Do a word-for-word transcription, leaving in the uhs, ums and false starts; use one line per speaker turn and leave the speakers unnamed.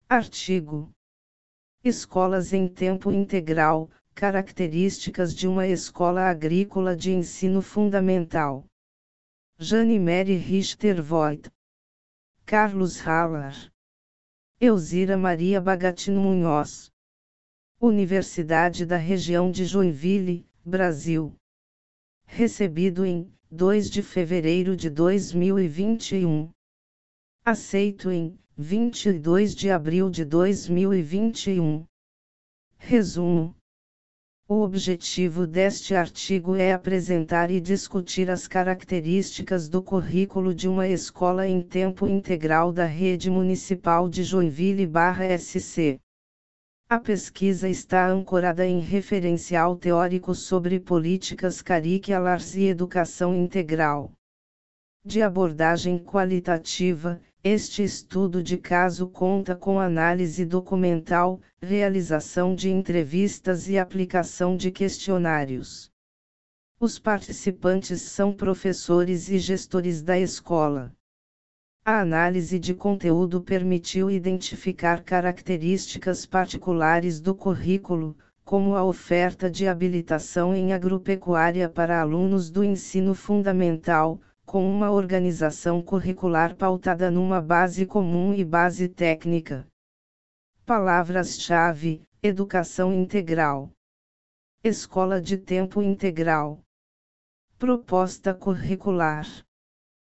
Artigo: Escolas em tempo integral, características de uma escola agrícola de ensino fundamental. Jane Mary Richter Voigt, Carlos Haller, Elzira Maria Bagatino Munhoz. Universidade da Região de Joinville, Brasil. Recebido em dois de fevereiro de dois mil e vinte e um. Aceito em vinte e dois de abril de dois mil e vinte e um. Resumo: o objetivo deste artigo é apresentar e discutir as características do currículo de uma escola em tempo integral da Rede Municipal de Joinville/S C. A pesquisa está ancorada em referencial teórico sobre políticas curriculares e educação integral. De abordagem qualitativa, este estudo de caso conta com análise documental, realização de entrevistas e aplicação de questionários. Os participantes são professores e gestores da escola. A análise de conteúdo permitiu identificar características particulares do currículo, como a oferta de habilitação em agropecuária para alunos do ensino fundamental, com uma organização curricular pautada numa base comum e base técnica. Palavras-chave: educação integral, escola de tempo integral, proposta curricular.